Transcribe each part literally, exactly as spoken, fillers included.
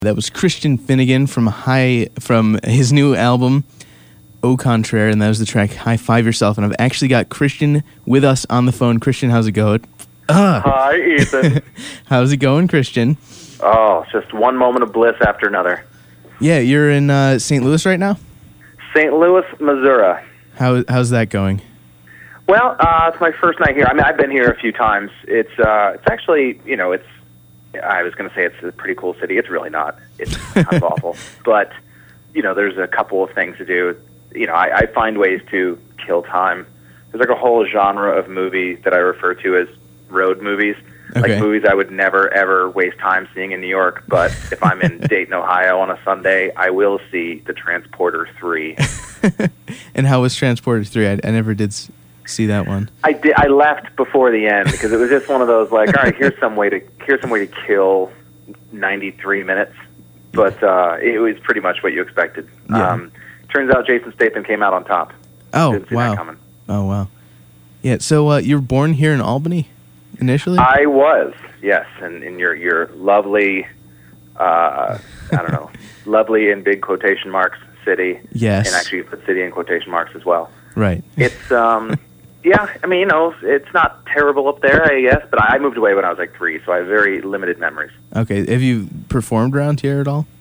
That was Christian Finnegan from High from his new album Au Contraire, and that was the track High Five Yourself. And I've actually got Christian with us on the phone. Christian, how's it going? Uh. Hi, Ethan. How's it going, Christian? Oh, just one moment of bliss after another. Yeah, you're in uh, Saint Louis right now? Saint Louis, Missouri. How how's that going? Well, uh, it's my first night here. I mean, I've been here a few times. It's uh, it's actually, you know, it's. I was going to say it's a pretty cool city. It's really not. It's kind of awful. But, you know, there's a couple of things to do. You know, I, I find ways to kill time. There's like a whole genre of movie that I refer to as road movies. Okay. Like movies I would never, ever waste time seeing in New York. But if I'm in Dayton, Ohio on a Sunday, I will see The Transporter three. And how was Transporter three? I, I never did s- see that one. I did. I left before the end because it was just one of those like, all right, here's some way to here's some way to kill ninety-three minutes, but uh, it was pretty much what you expected. Yeah. Um, turns out Jason Statham came out on top. Oh, Didn't see wow. that coming. Oh, wow. Yeah, so uh, you were born here in Albany initially? I was, yes, and in your your lovely, uh, I don't know, lovely in big quotation marks city. Yes. And actually you put city in quotation marks as well. Right. It's um. Yeah, I mean, you know, it's not terrible up there, I guess, but I moved away when I was like three, so I have very limited memories. Okay, have you performed around here at all?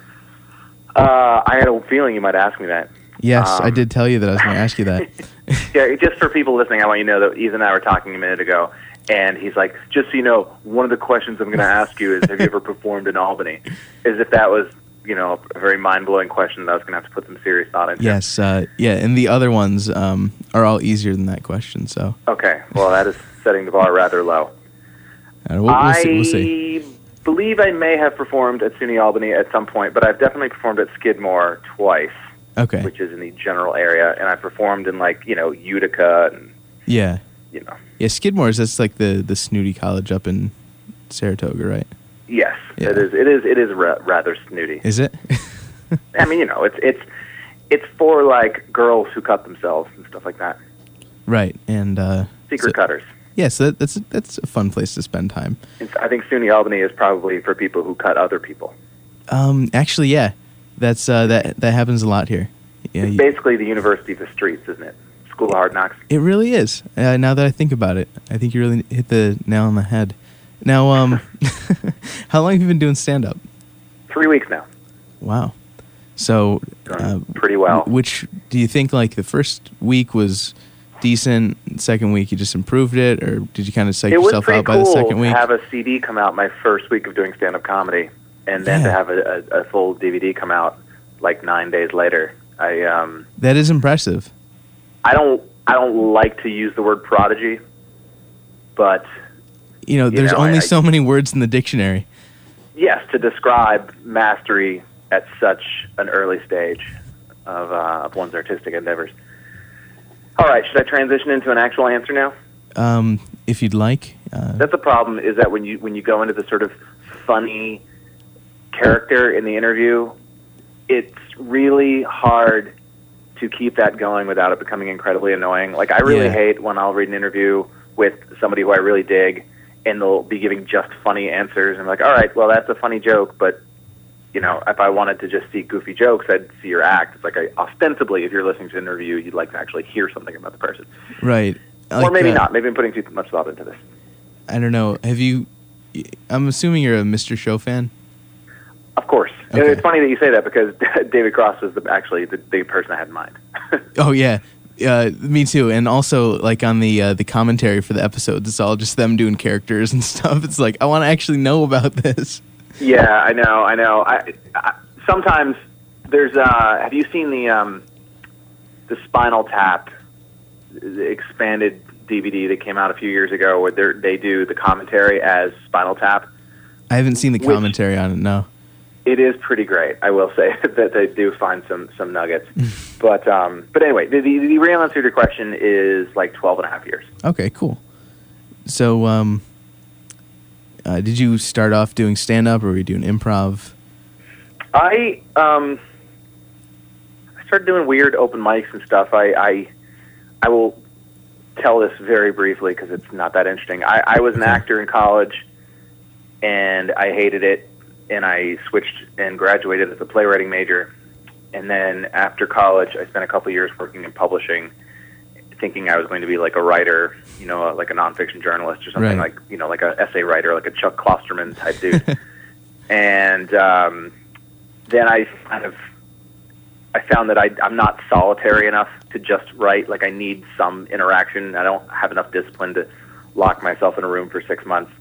Uh, I had a feeling you might ask me that. Yes, Um, I did tell you that I was going to ask you that. Yeah, just for people listening, I want you to know that Ethan and I were talking a minute ago, and he's like, just so you know, one of the questions I'm going to ask you is, have you ever performed in Albany? As if that was, you know, a very mind-blowing question that I was going to have to put some serious thought into. Yes, uh, yeah, and the other ones um, are all easier than that question, so. Okay, well, that is setting the bar rather low. Uh, we'll, we'll I see, we'll see. believe I may have performed at SUNY Albany at some point, but I've definitely performed at Skidmore twice, Okay, which is in the general area, and I performed in, like, you know, Utica and, yeah. you know. Yeah, Skidmore's, that's like the, the snooty college up in Saratoga, right? Yes, Yeah. it is. It is. It is ra- rather snooty. Is it? I mean, you know, it's it's it's for like girls who cut themselves and stuff like that. Right, and... Uh, Secret so, cutters. yeah, so that, that's, that's a fun place to spend time. It's, I think SUNY Albany is probably for people who cut other people. Um, actually, yeah, that's uh, that that happens a lot here. Yeah, It's you- basically the University of the Streets, isn't it? School of Hard Knocks. It really is. Uh, now that I think about it, I think you really hit the nail on the head. Now, um, how long have you been doing stand-up? Three weeks now. Wow. So, Doing uh, pretty well. Which do you think? Like the first week was decent. Second week you just improved it, or did you kind of psych It was yourself pretty out by cool the second week? to have a C D come out my first week of doing stand-up comedy, and then Yeah. to have a, a, a full D V D come out like nine days later. I um That is impressive. I don't I don't like to use the word prodigy, but You know, You there's know, only I- I- so many words in the dictionary. yes, to describe mastery at such an early stage of, uh, of one's artistic endeavors. All right, should I transition into an actual answer now? Um, if you'd like. Uh, That's the problem, is that when you when you go into the sort of funny character in the interview, it's really hard to keep that going without it becoming incredibly annoying. Like, I really Yeah. hate when I'll read an interview with somebody who I really dig, and they'll be giving just funny answers. And I'm like, all right, well, that's a funny joke, but, you know, if I wanted to just see goofy jokes, I'd see your act. It's like, I, ostensibly, if you're listening to an interview, you'd like to actually hear something about the person. right. or Like, maybe uh, not. Maybe I'm putting too much thought into this. I don't know. Have you... I'm assuming you're a Mister Show fan? Of course. And Okay. it's funny that you say that because David Cross was the, actually the, the person I had in mind. Oh, yeah. Uh, me too. And also, like, on the uh, the commentary for the episodes, it's all just them doing characters and stuff. It's like, I want to actually know about this. Yeah, I know, I know. I, I, sometimes there's, uh, have you seen the um, the Spinal Tap, the expanded D V D that came out a few years ago where they're- they do the commentary as Spinal Tap? I haven't seen the Which- commentary on it, no. It is pretty great, I will say, that they do find some, some nuggets. but um, but anyway, the, the, the real answer to your question is like twelve and a half years. Okay, cool. So, um, uh, did you start off doing stand-up, or were you doing improv? I um, I started doing weird open mics and stuff. I I, I will tell this very briefly because it's not that interesting. I, I was an Okay. actor in college, and I hated it. and I switched and graduated as a playwriting major. And then after college, I spent a couple years working in publishing, thinking I was going to be like a writer, you know, like a nonfiction journalist or something, right. like, you know, like an essay writer, like a Chuck Klosterman type dude. and um, then I kind of, I found that I, I'm not solitary enough to just write. Like, I need some interaction. I don't have enough discipline to lock myself in a room for six months.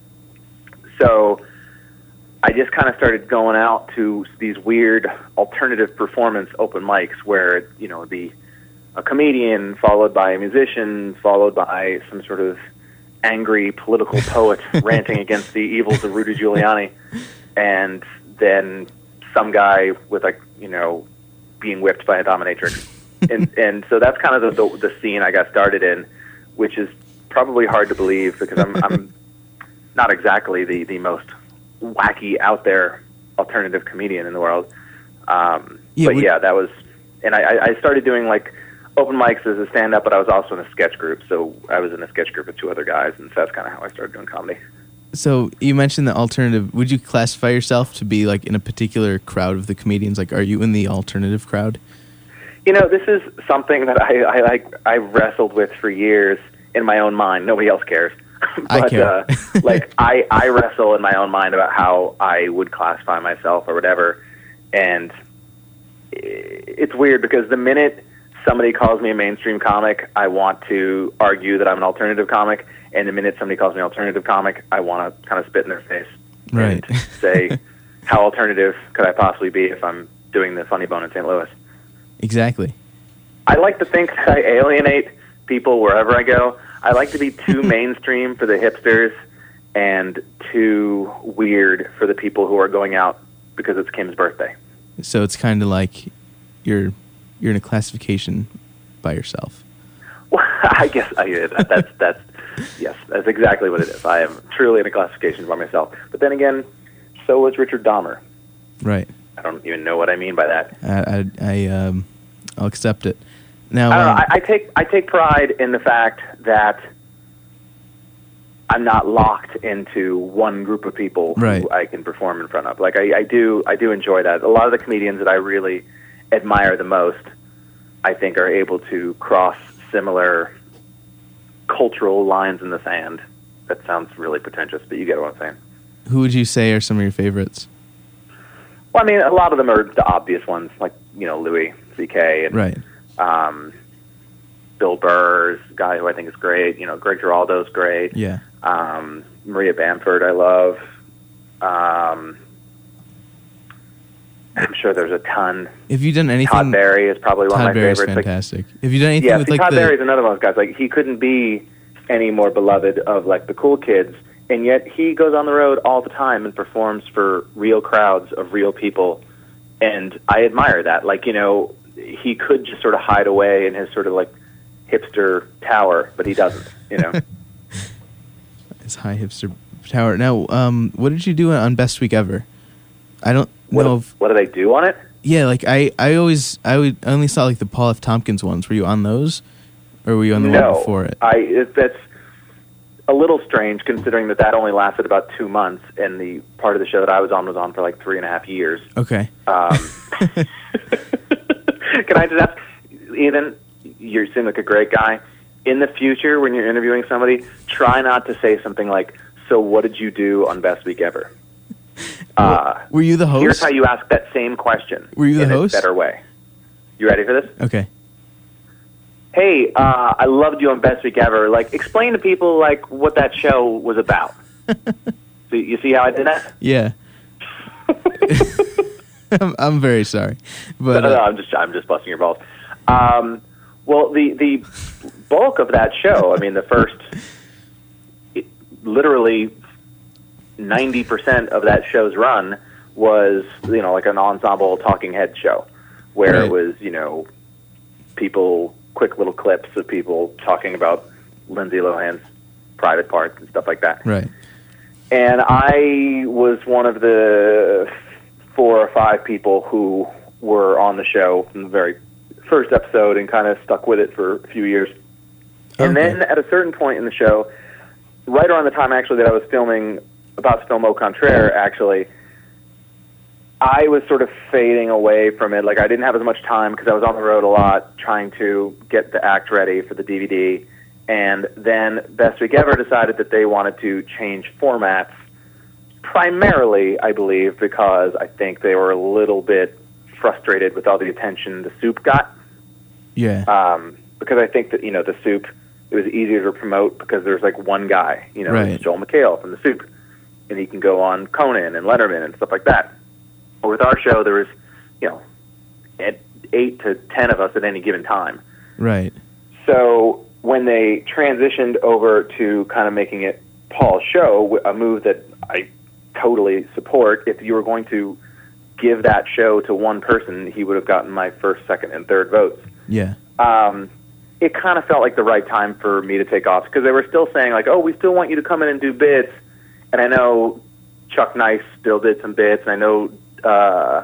So I just kind of started going out to these weird alternative performance open mics where, you know, the a comedian followed by a musician followed by some sort of angry political poet ranting against the evils of Rudy Giuliani, and then some guy with, like, you know, being whipped by a dominatrix. and and so that's kind of the, the the scene I got started in, which is probably hard to believe because I'm I'm not exactly the, the most wacky out there alternative comedian in the world. Um, yeah, but we, yeah, that was, and I, I started doing like open mics as a stand-up, but I was also in a sketch group. So I was in a sketch group with two other guys, and so that's kind of how I started doing comedy. So you mentioned the alternative. Would you classify yourself to be like in a particular crowd of the comedians? Like, are you in the alternative crowd? You know, this is something that I, I like. I wrestled with for years in my own mind. Nobody else cares. but, I care. uh, like, I, I wrestle in my own mind about how I would classify myself or whatever. And it's weird because the minute somebody calls me a mainstream comic, I want to argue that I'm an alternative comic. And the minute somebody calls me an alternative comic, I want to kind of spit in their face. Right. And say, how alternative could I possibly be if I'm doing the Funny Bone in Saint Louis? Exactly. I like to think that I alienate people wherever I go. I like to be too mainstream for the hipsters and too weird for the people who are going out because it's Kim's birthday. So it's kind of like you're you're in a classification by yourself. Well, I guess I, that, that's that's yes, that's exactly what it is. I am truly in a classification by myself. But then again, so was Richard Dahmer. Right. I don't even know what I mean by that. I I, I um I'll accept it. Now, I, don't um, know, I, I take I take pride in the fact that I'm not locked into one group of people right. who I can perform in front of. Like I, I do I do enjoy that. A lot of the comedians that I really admire the most, I think, are able to cross similar cultural lines in the sand. That sounds really pretentious, but you get what I'm saying. Who would you say are some of your favorites? Well, I mean, a lot of them are the obvious ones, like, you know, Louis C K and right. um, Bill Burr's a guy who I think is great. You know, Greg Giraldo's great. Yeah. Um, Maria Bamford, I love. Um, I'm sure there's a ton. Have you done anything? Todd Barry is probably one Todd of my Barry's favorites. Fantastic. Like, have you done anything yeah, with see, like Todd the? Barry's another one of those guys. Like, he couldn't be any more beloved of like the cool kids, and yet he goes on the road all the time and performs for real crowds of real people, and I admire that. Like, you know, he could just sort of hide away in his sort of like hipster tower, but he doesn't. You know, his high hipster tower. Now, um, what did you do on Best Week Ever? I don't what, know. If, what did I do on it? Yeah, like I, I always, I would I only saw like the Paul F. Tompkins ones. Were you on those, or were you on the no, one before it? I. It, that's a little strange considering that that only lasted about two months, and the part of the show that I was on was on for like three and a half years. Okay. Um, can I just ask, Ethan? You seem like a great guy. In the future, when you're interviewing somebody, try not to say something like, "So, what did you do on Best Week Ever?" Uh, were you the host? Here's how you ask that same question. Were you the in host? A better way. You ready for this? Okay. Hey, uh, I loved you on Best Week Ever. Like, explain to people like what that show was about. So you see how I did that? Yeah. I'm, I'm very sorry, but no, uh, no, I'm just I'm just busting your balls. Um, well, the the bulk of that show, I mean, the first, it, literally ninety percent of that show's run was, you know, like an ensemble talking head show, where right. it was, you know, people, quick little clips of people talking about Lindsay Lohan's private parts and stuff like that. Right. And I was one of the four or five people who were on the show from the very first episode and kind of stuck with it for a few years. And okay. then at a certain point in the show, right around the time actually that I was filming, about to film Au Contraire, actually, I was sort of fading away from it. Like, I didn't have as much time because I was on the road a lot trying to get the act ready for the D V D. And then Best Week Ever decided that they wanted to change formats, primarily, I believe, because I think they were a little bit frustrated with all the attention the Soup got. Yeah. Um, because I think that, you know, the Soup, it was easier to promote because there's like one guy, you know, right. it's Joel McHale from the Soup, and he can go on Conan and Letterman and stuff like that. Or with our show, there was, you know, eight to ten of us at any given time. Right. So when they transitioned over to kind of making it Paul's show, a move that I totally support, if you were going to give that show to one person, he would have gotten my first, second, and third votes. Yeah. Um, it kind of felt like the right time for me to take off because they were still saying, like, oh, we still want you to come in and do bits. And I know Chuck Nice still did some bits, and I know uh,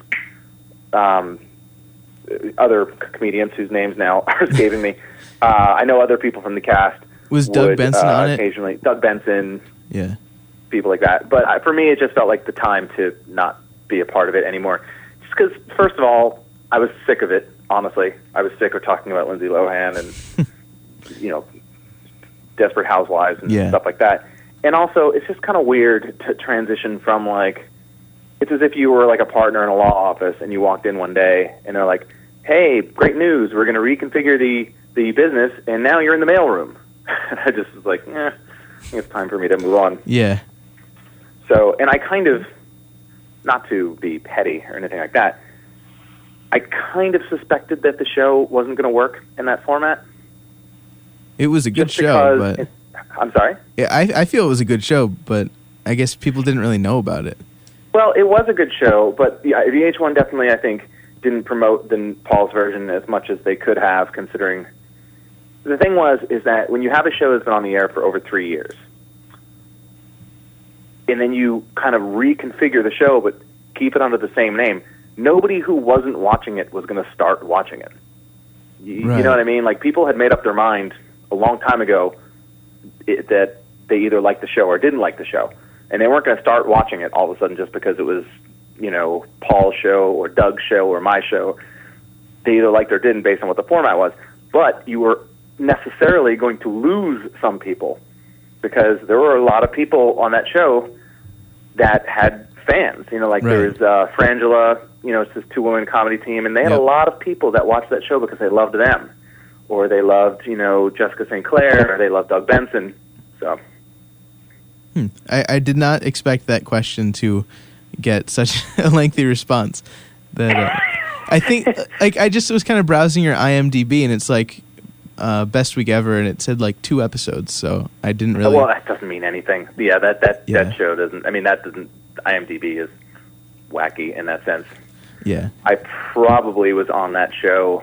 um, other comedians whose names now are escaping me. Uh, I know other people from the cast. Was Doug would, Benson uh, on it? Occasionally, Doug Benson. Yeah. People like that. But I, for me, it just felt like the time to not be a part of it anymore. Just because, first of all, I was sick of it, honestly. I was sick of talking about Lindsay Lohan and, you know, Desperate Housewives and yeah. stuff like that. And also, it's just kind of weird to transition from, like, it's as if you were, like, a partner in a law office and you walked in one day and they're like, hey, great news, we're going to reconfigure the, the business, and now you're in the mailroom. And I just was like, eh, I think it's time for me to move on. Yeah. So, and I kind of, not to be petty or anything like that, I kind of suspected that the show wasn't going to work in that format. It was a good Just show, but it, I'm sorry? Yeah, I I feel it was a good show, but I guess people didn't really know about it. Well, it was a good show, but yeah, V H one definitely, I think, didn't promote the Paul's version as much as they could have, considering the thing was is that when you have a show that's been on the air for over three years, and then you kind of reconfigure the show but keep it under the same name, nobody who wasn't watching it was going to start watching it. You, right. you know what I mean? Like, people had made up their mind a long time ago it, that they either liked the show or didn't like the show. And they weren't going to start watching it all of a sudden just because it was, you know, Paul's show or Doug's show or my show. They either liked or didn't based on what the format was. But you were necessarily going to lose some people because there were a lot of people on that show that had fans. You know, like right. there was uh, Frangela, you know, it's this two-woman comedy team, and they had yep. a lot of people that watched that show because they loved them. Or they loved, you know, Jessica Saint Clair, or they loved Doug Benson. So, hmm. I, I did not expect that question to get such a lengthy response. That uh, I think, like, I just was kind of browsing your I M D B, and it's like uh, Best Week Ever, and it said like two episodes, so I didn't really. Well, that doesn't mean anything. Yeah, that that Yeah. that show doesn't. I mean, that doesn't. I M D B is wacky in that sense. Yeah. I probably was on that show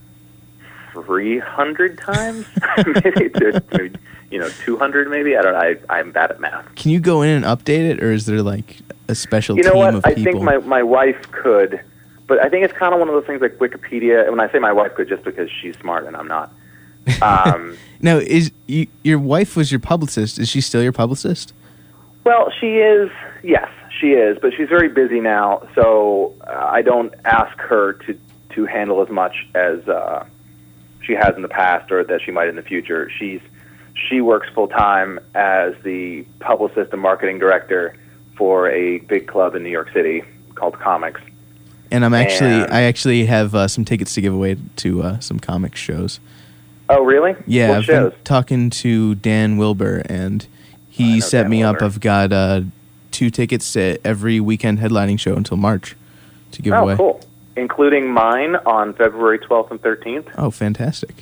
three hundred times, maybe, to, maybe, you know, two hundred maybe. I don't know. I, I'm bad at math. Can you go in and update it, or is there like a special You know team what? of I people? think my, my wife could, but I think it's kind of one of those things like Wikipedia. When I say my wife could, just because she's smart and I'm not. Um, now, is you, your wife was your publicist? Is she still your publicist? well, she is, yes, she is, but she's very busy now, so uh, I don't ask her to, to handle as much as uh, she has in the past or that she might in the future. She's She works full-time as the publicist and marketing director for a big club in New York City called Comics. And I'm actually, And- I actually have uh, some tickets to give away to uh, some comic shows. Oh, really? Yeah, What I've shows? been talking to Dan Wilbur, and I he know set Dan me up. Wilbur. I've got uh, two tickets to every weekend headlining show until March to give Oh, away. cool. Including mine on February twelfth and thirteenth. Oh, fantastic!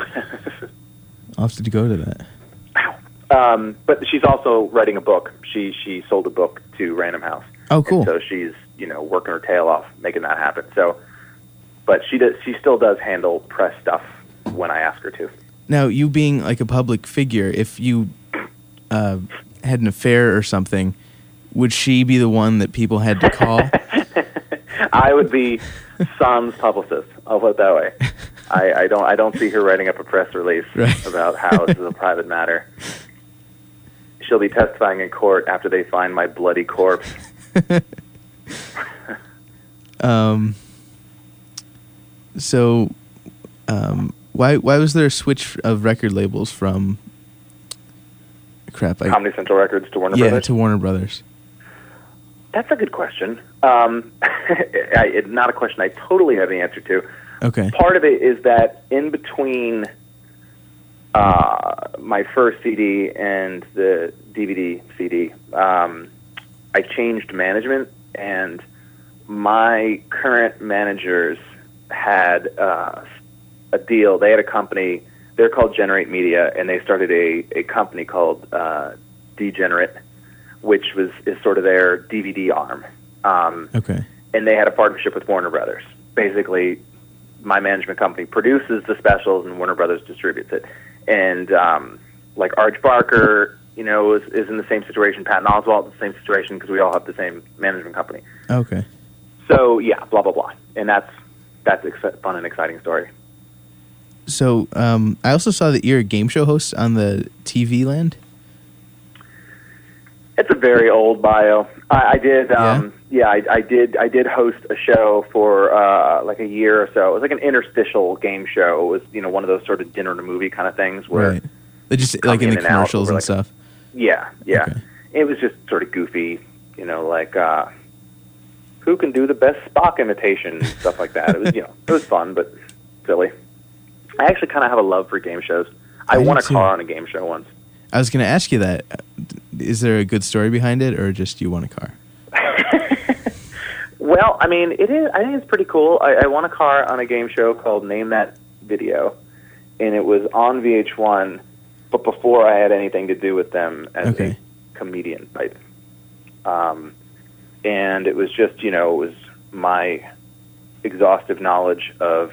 I'll have to go to that. Um, but she's also writing a book. She she sold a book to Random House. Oh, cool. And so she's, you know, working her tail off making that happen. So, but she does she still does handle press stuff when I ask her to. Now, you being like a public figure, if you uh, had an affair or something, would she be the one that people had to call? I would be Son's publicist. I'll put it that way. I, I don't I don't see her writing up a press release Right. about how this is a private matter. She'll be testifying in court after they find my bloody corpse. Um. So, um, why why was there a switch of record labels from? Crap. I, Comedy Central Records to Warner yeah, Brothers? to Warner Brothers. That's a good question. Um, I, it, not a question I totally have the answer to. Okay. Part of it is that in between uh, my first C D and the D V D C D, um, I changed management, and my current managers had uh, a deal. They had a company. They're called Generate Media, and they started a, a company called uh, Degenerate, which was is sort of their D V D arm. Um, Okay. And they had a partnership with Warner Brothers. Basically, my management company produces the specials, and Warner Brothers distributes it. And um, like Arch Barker, you know, is, is in the same situation. Patton Oswalt, the same situation, because we all have the same management company. Okay. So yeah, blah blah blah, and that's that's a fun and exciting story. So, um, I also saw that you're a game show host on the T V Land. It's a very old bio. I, I did, um, yeah, yeah I, I did. I did host a show for uh, like a year or so. It was like an interstitial game show. It was, you know, one of those sort of dinner to movie kind of things where Right. They just like in the in and out commercials over, and like, stuff. Yeah, yeah. Okay. It was just sort of goofy, you know, like uh, who can do the best Spock imitation and stuff like that. It was, you know, it was fun but silly. I actually kind of have a love for game shows. I, I won do a too. car on a game show once. I was going to ask you that. Is there a good story behind it, or just you won a car? Well, I mean, it is. I think it's pretty cool. I, I won a car on a game show called Name That Video, and it was on V H one, but before I had anything to do with them as Okay. a comedian type. Um, and it was just, you know, it was my exhaustive knowledge of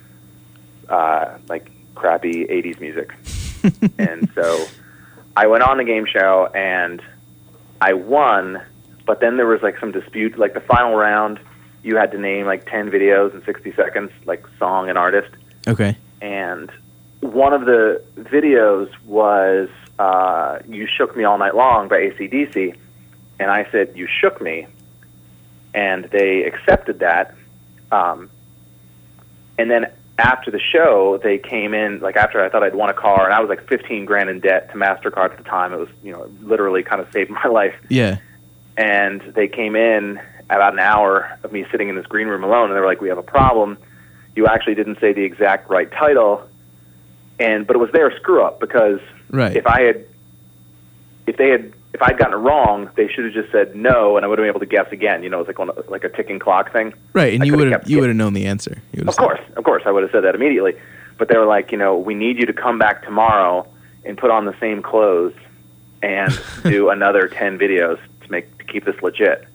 uh, like crappy eighties music. And so I went on the game show and I won, but then there was like some dispute. Like the final round, you had to name like ten videos in sixty seconds, like song and artist. Okay. And one of the videos was uh, You Shook Me All Night Long by A C D C. And I said, you shook me. And they accepted that. Um, and then after the show, they came in, like after I thought I'd won a car, and I was like fifteen grand in debt to MasterCard at the time. It was, you know, literally kind of saved my life. Yeah. And they came in about an hour of me sitting in this green room alone, and they were like, we have a problem. You actually didn't say the exact right title. And but it was their screw up, because Right. if I had, if they had, if I'd gotten it wrong, they should have just said no, and I would have been able to guess again. You know, it's like one, like a ticking clock thing. Right, and I you could've would have kept you it. would have known the answer. You would've Of said- course, of course, I would have said that immediately. But they were like, you know, we need you to come back tomorrow and put on the same clothes and do another ten videos to make to keep this legit.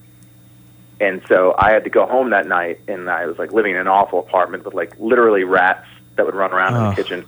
And so I had to go home that night, and I was like living in an awful apartment with like literally rats that would run around in Oh. the kitchen.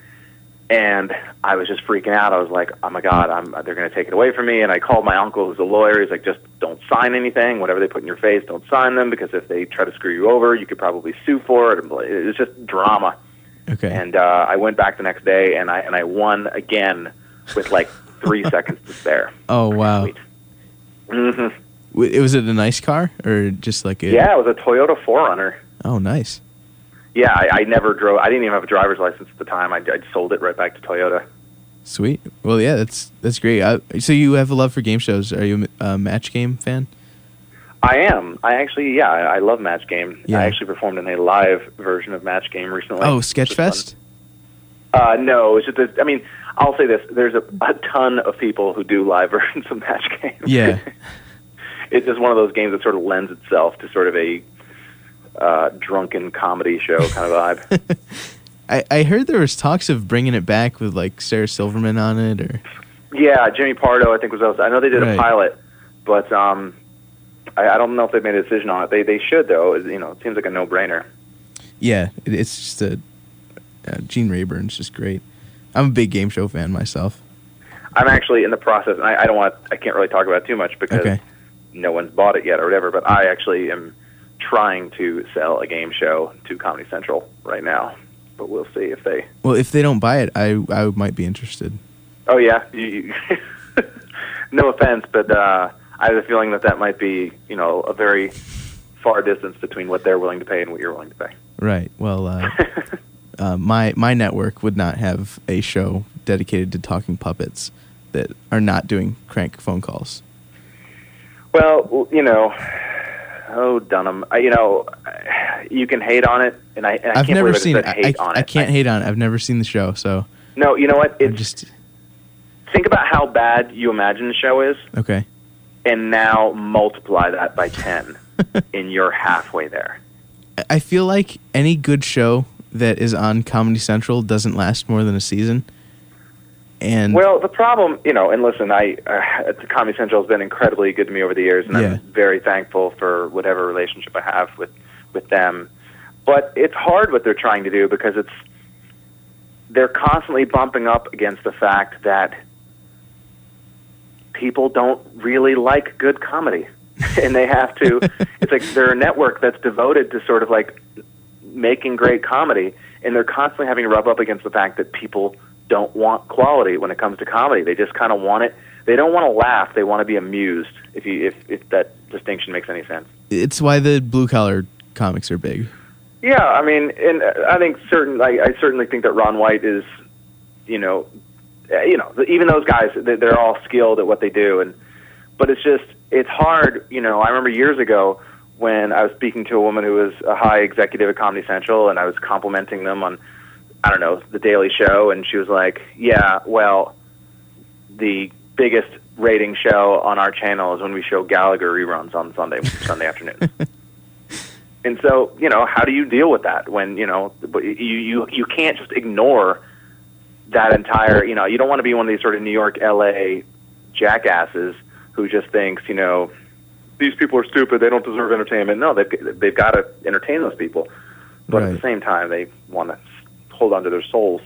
And I was just freaking out. I was like, oh my God, I'm, they're going to take it away from me. And I called my uncle, who's a lawyer. He's like, just don't sign anything. Whatever they put in your face, don't sign them, because if they try to screw you over, you could probably sue for it. It was just drama. Okay. And uh, I went back the next day, and I and I won again with like three seconds to spare. Oh wow. Sweet. hmm W- it was it a nice car or just like a? Yeah, it was a Toyota four runner. Oh, nice. Yeah, I, I never drove. I didn't even have a driver's license at the time. I, I sold it right back to Toyota. Sweet. Well, yeah, that's that's great. I, so you have a love for game shows. Are you a Match Game fan? I am. I actually, yeah, I, I love Match Game. Yeah. I actually performed in a live version of Match Game recently. Oh, which was Sketchfest? fun. Uh, no, it's just. A, I mean, I'll say this: there's a, a ton of people who do live versions of Match Game. Yeah. It's just one of those games that sort of lends itself to sort of a uh, drunken comedy show kind of vibe. I, I heard there was talks of bringing it back with like Sarah Silverman on it, or Yeah, Jimmy Pardo, I think was. I know they did Right. a pilot, but um, I, I don't know if they made a decision on it. They they should though. It, you know, it seems like a no brainer. yeah, it, it's just a uh, Gene Rayburn's just great. I'm a big game show fan myself. I'm actually in the process, and I, I don't want. I can't really talk about it too much because Okay. no one's bought it yet or whatever. But I actually am trying to sell a game show to Comedy Central right now. But we'll see if they. Well, if they don't buy it, I I might be interested. Oh yeah, you, you no offense, but uh, I have a feeling that that might be, you know, a very far distance between what they're willing to pay and what you're willing to pay. Right. Well, uh, uh, my my network would not have a show dedicated to talking puppets that are not doing crank phone calls. Well, you know, oh Dunham, I, you know, you can hate on it, and I, and I I've can't never believe seen I it. said hate I, on I it. can't I, hate on it. I've never seen the show, so no, you know what? I'm It's just think about how bad you imagine the show is, okay. and now multiply that by ten, and you're halfway there. I feel like any good show that is on Comedy Central doesn't last more than a season. And well, the problem, you know, and listen, I uh, Comedy Central has been incredibly good to me over the years, and yeah. I'm very thankful for whatever relationship I have with, with them. But it's hard what they're trying to do because it's they're constantly bumping up against the fact that people don't really like good comedy, and they have to. It's like they're a network that's devoted to sort of like making great comedy, and they're constantly having to rub up against the fact that people don't want quality when it comes to comedy. They just kind of want it. They don't want to laugh. They want to be amused. If you if if that distinction makes any sense. It's why the blue collar comics are big. Yeah, I mean, and I think certain. I, I certainly think that Ron White is, you know, you know, even those guys, they're all skilled at what they do, and but it's just it's hard. You know, I remember years ago when I was speaking to a woman who was a high executive at Comedy Central, and I was complimenting them on, I don't know, The Daily Show, and she was like, yeah, well, the biggest rating show on our channel is when we show Gallagher reruns on Sunday Sunday afternoons. And so, you know, how do you deal with that when, you know, you, you, you can't just ignore that entire, you know, you don't want to be one of these sort of New York, L A jackasses who just thinks, you know, these people are stupid, they don't deserve entertainment. No, they've, they've got to entertain those people. But right. At the same time, they want to hold on to their souls.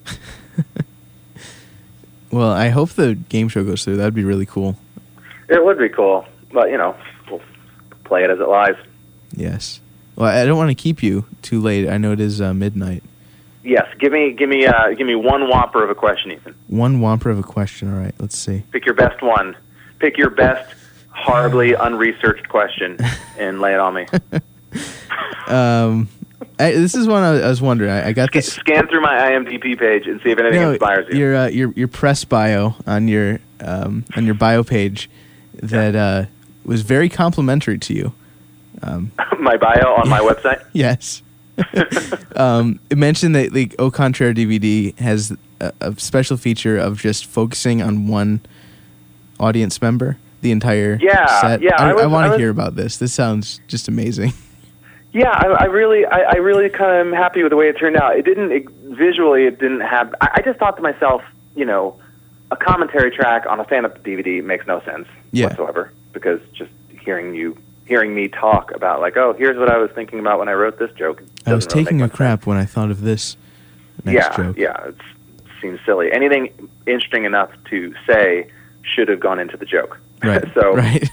Well, I hope the game show goes through. That would be really cool. It would be cool. But, you know, we'll play it as it lies. Yes. Well, I don't want to keep you too late. I know it is uh, midnight. Yes. Give me give me, uh, give me one whopper of a question, Ethan. One whopper of a question. All right. Let's see. Pick your best one. Pick your best horribly unresearched question and lay it on me. um, I, this is one I, I was wondering. I, I got this. Scan through my I M D B page and see if anything no, inspires you. Your uh, your your press bio on your um, on your bio page that uh, was very complimentary to you. Um, my bio on my website? Yes. um, it mentioned that the Au Contraire D V D has a, a special feature of just focusing on one audience member the entire yeah, set. Yeah, I, I, I want to was, hear about this. This sounds just amazing. Yeah, I, I really, I, I really kind of am happy with the way it turned out. It didn't it, visually, it didn't have. I, I just thought to myself, you know, a commentary track on a stand-up D V D makes no sense yeah. whatsoever because just hearing you. Hearing me talk about, like, oh, here's what I was thinking about when I wrote this joke. I was really taking a crap sense. when I thought of this next yeah, joke. Yeah, it seems silly. Anything interesting enough to say should have gone into the joke. Right, so, right.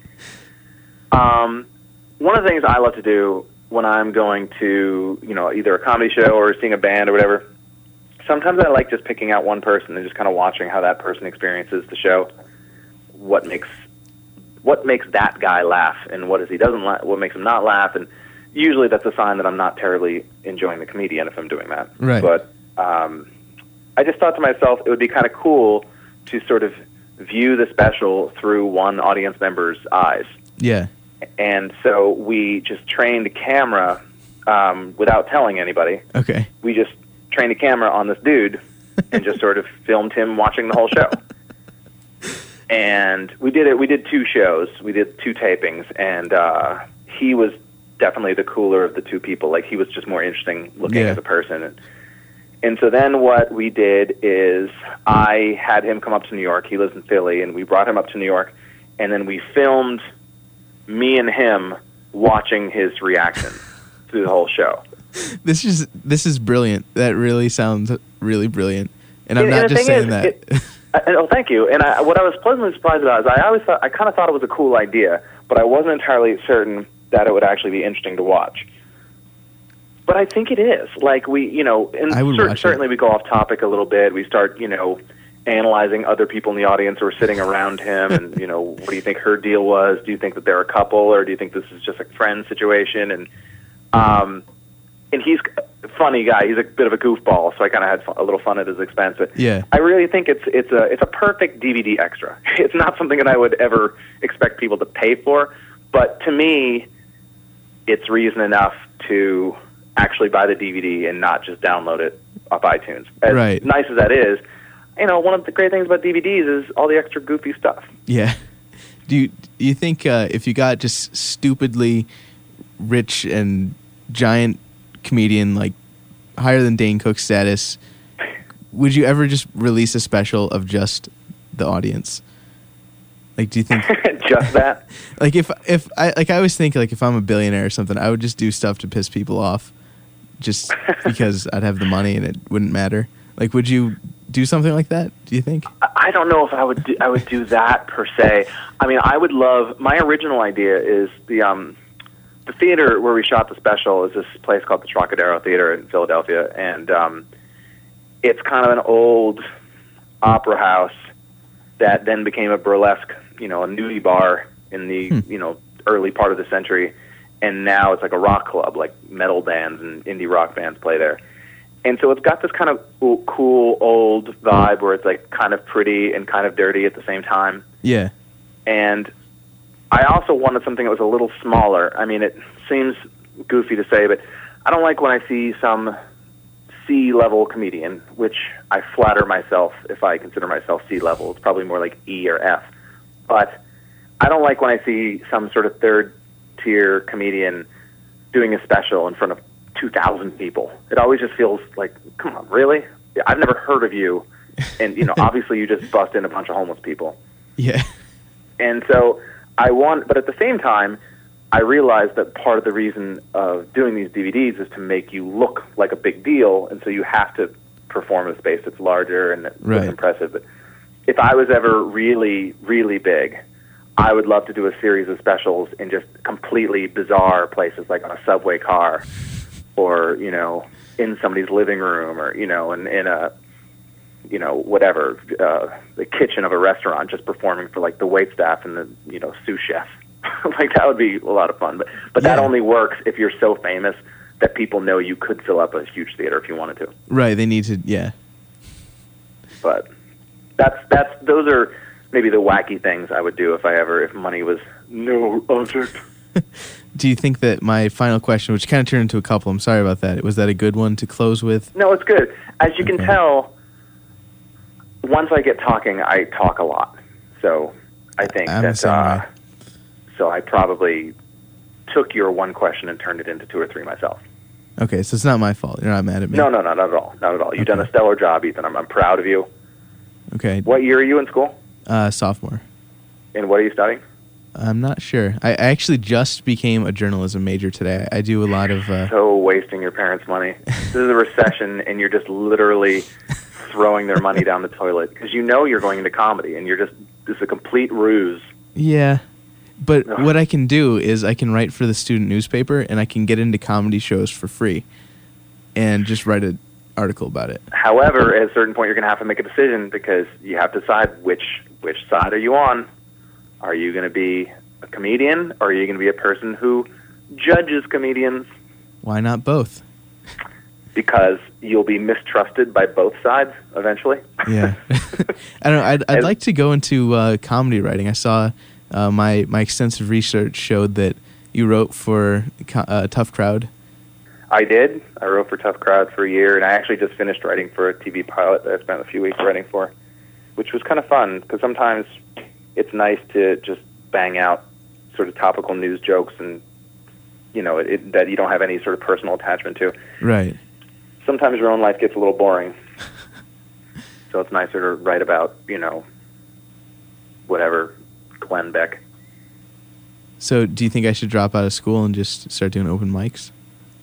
um, one of the things I love to do when I'm going to, you know, either a comedy show or seeing a band or whatever, sometimes I like just picking out one person and just kind of watching how that person experiences the show, what makes what makes that guy laugh and what is he doesn't la- what makes him not laugh, and usually that's a sign that I'm not terribly enjoying the comedian if I'm doing that. Right. But um, I just thought to myself it would be kind of cool to sort of view the special through one audience member's eyes. Yeah. And so we just trained a camera um, without telling anybody. Okay. We just trained a camera on this dude and just sort of filmed him watching the whole show. And we did it. We did two shows. We did two tapings, and uh, he was definitely the cooler of the two people. Like, he was just more interesting looking yeah. as a person. And, and so then what we did is I had him come up to New York. He lives in Philly, and we brought him up to New York, and then we filmed me and him watching his reaction through the whole show. This is this is brilliant. That really sounds really brilliant. And I'm and, not and just saying is, that. It, I, oh, thank you. And I, what I was pleasantly surprised about is I always thought, I kind of thought it was a cool idea, but I wasn't entirely certain that it would actually be interesting to watch. But I think it is. Like, we, you know, and I would cer- watch certainly it. we go off topic a little bit. We start, you know, analyzing other people in the audience who are sitting around him, and you know, what do you think her deal was? Do you think that they're a couple, or do you think this is just a friend situation? And um, and he's a funny guy. He's a bit of a goofball, so I kind of had fun, a little fun at his expense. But yeah. I really think it's it's a it's a perfect D V D extra. It's not something that I would ever expect people to pay for, but to me, it's reason enough to actually buy the D V D and not just download it off iTunes. As right. nice as that is, you know, one of the great things about D V Ds is all the extra goofy stuff. Yeah. Do you, do you think uh, if you got just stupidly rich and giant comedian, like higher than Dane Cook status, would you ever just release a special of just the audience? Like, do you think just that? Like, if if I like, I always think like if I'm a billionaire or something, I would just do stuff to piss people off, just because I'd have the money and it wouldn't matter. Like, would you do something like that? Do you think? I don't know if I would do, I would do that per se. I mean, I would love. My original idea is the um, the theater where we shot the special is this place called the Trocadero Theater in Philadelphia, and um, it's kind of an old opera house that then became a burlesque, you know, a nudie bar in the hmm. you know early part of the century, and now it's like a rock club, like metal bands and indie rock bands play there. And so it's got this kind of cool, cool old vibe where it's like kind of pretty and kind of dirty at the same time. Yeah. And I also wanted something that was a little smaller. I mean, it seems goofy to say, but I don't like when I see some C-level comedian, which I flatter myself if I consider myself C-level. It's probably more like E or F. But I don't like when I see some sort of third-tier comedian doing a special in front of two thousand people. It always just feels like, come on, really? I've never heard of you. And, you know, obviously you just bust in a bunch of homeless people. Yeah. And so I want, but at the same time, I realized that part of the reason of doing these D V Ds is to make you look like a big deal, and so you have to perform in a space that's larger and that right. looks impressive. But if I was ever really, really big, I would love to do a series of specials in just completely bizarre places, like on a subway car, or, you know, in somebody's living room, or, you know, in, in a, you know, whatever, uh, the kitchen of a restaurant, just performing for, like, the waitstaff and the, you know, sous chef. Like, that would be a lot of fun. But, but yeah. that only works if you're so famous that people know you could fill up a huge theater if you wanted to. Right, they need to, yeah. But that's, that's, those are maybe the wacky things I would do if I ever, if money was no object. Do you think that my final question, which kind of turned into a couple, I'm sorry about that, was that a good one to close with? No, it's good. As you okay. can tell, once I get talking, I talk a lot. So I think I'm that, uh, so I probably took your one question and turned it into two or three myself. Okay, so it's not my fault. You're not mad at me. No, no, no, not at all. Not at all. You've okay. done a stellar job, Ethan. I'm, I'm proud of you. Okay. What year are you in school? Uh, sophomore. And what are you studying? I'm not sure. I, I actually just became a journalism major today. I, I do a lot of... Uh... So wasting your parents' money. This is a recession, and you're just literally throwing their money down the toilet because you know you're going into comedy, and you're just... This is a complete ruse. Yeah. But Ugh. what I can do is I can write for the student newspaper, and I can get into comedy shows for free and just write an article about it. However, at a certain point, you're going to have to make a decision because you have to decide which which side are you on. Are you going to be a comedian, or are you going to be a person who judges comedians? Why not both? Because you'll be mistrusted by both sides eventually. Yeah. I don't know. I'd, I'd like to go into uh, comedy writing. I saw uh, my, my extensive research showed that you wrote for uh, Tough Crowd. I did. I wrote for Tough Crowd for a year, and I actually just finished writing for a T V pilot that I spent a few weeks writing for, which was kind of fun because sometimes it's nice to just bang out sort of topical news jokes and, you know, it, that you don't have any sort of personal attachment to. Right. Sometimes your own life gets a little boring. So it's nicer to write about, you know, whatever, Glenn Beck. So do you think I should drop out of school and just start doing open mics?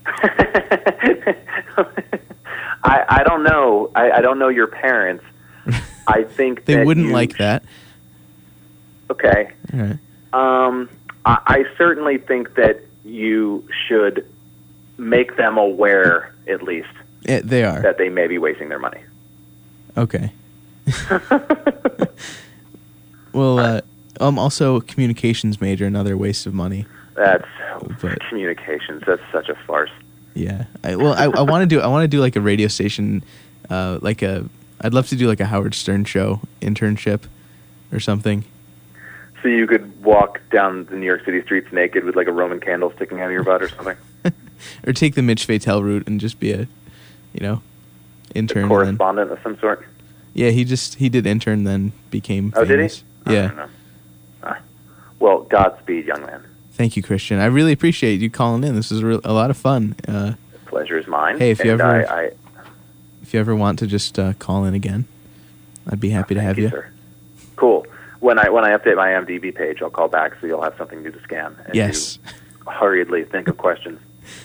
I, I don't know. I, I don't know your parents. I think they that wouldn't you like sh- that. Okay. All right. Um, I, I certainly think that you should make them aware, at least, Yeah, they are. that they may be wasting their money. Okay. Well, uh, I'm also a communications major, another waste of money. That's But- communications. That's such a farce. Yeah. I, well, I, I want to do. I want to do like a radio station, uh, like a. I'd love to do like a Howard Stern show internship, or something. So you could walk down the New York City streets naked with like a Roman candle sticking out of your butt or something. Or take the Mitch Fatel route and just be a, you know, intern. A and then- correspondent of some sort. Yeah, he just he did intern, then became Oh, did he? famous. I Yeah. don't know. Ah. Well, Godspeed, young man. Thank you, Christian. I really appreciate you calling in. This was a, real, a lot of fun. Uh, The pleasure is mine. Hey, if you and ever- I, I, if you ever want to just uh, call in again, I'd be happy to thank have you. Sir. Cool. When I when I update my IMDb page, I'll call back so you'll have something new to scan. And Yes. you hurriedly think of questions.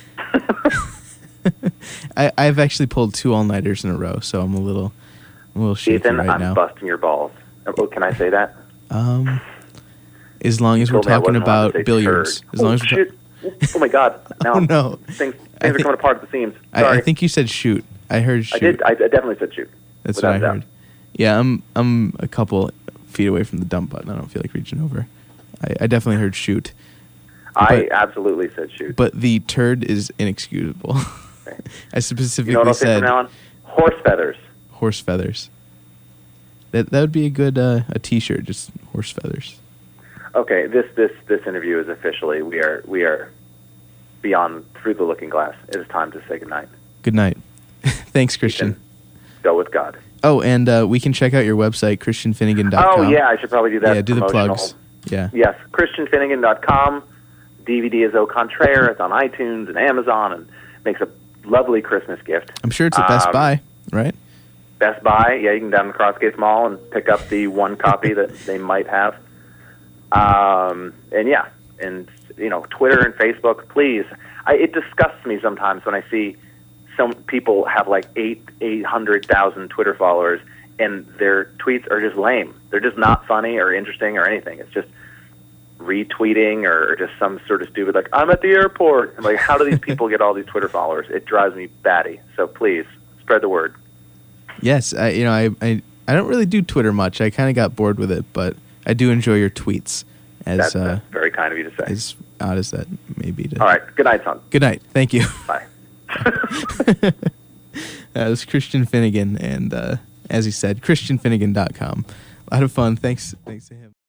I, I've actually pulled two all nighters in a row, so I'm a little, I'm a little shaky Ethan, right I'm now. busting your balls. Oh, can I say that? Um, as long as we're Told me I talking wasn't allowed to about say billiards, turd. as long Oh, as we're shit. Oh my God! Now Oh, no. things, things I are think- coming apart at the seams. I, Sorry, I think you said shoot. I heard shoot. I did. I, I definitely said shoot. That's without what I a doubt. heard. Yeah, I'm I'm a couple feet away from the dump button. I don't feel like reaching over. I, I definitely heard shoot, I But- absolutely said shoot. but the turd is inexcusable. I specifically you know what I'll say said from now on? Horse feathers. horse feathers. That that would be a good uh, a T-shirt, just horse feathers. Okay, this this this interview is officially we are we are beyond through the looking glass. It is time to say goodnight. Good night. Thanks, Christian. Ethan, go with God. Oh, and uh, we can check out your website, christian finnegan dot com. Oh yeah, I should probably do that. yeah, do the promotional- plugs. Yeah. Yes, christian finnegan dot com. D V D is Au Contraire. It's on iTunes and Amazon and makes a lovely Christmas gift. I'm sure it's at Best Um, Buy, right? Best Buy, yeah, you can down the Crossgates Mall and pick up the one copy that they might have. Um, and yeah, and you know, Twitter and Facebook, please. I, it disgusts me sometimes when I see some people have like eight eight hundred thousand Twitter followers and their tweets are just lame. They're just not funny or interesting or anything. It's just retweeting or just some sort of stupid like I'm at the airport. I'm like, how do these people get all these Twitter followers? It drives me batty. So please spread the word. Yes, I, you know, I, I I don't really do Twitter much. I kind of got bored with it, but I do enjoy your tweets. As That's, uh, that's very kind of you to say. as odd as that may be. To All right. Good night, son. Good night. Thank you. Bye. That was Christian Finnegan, and uh, as he said, christian finnegan dot com. A lot of fun. Thanks, thanks to him.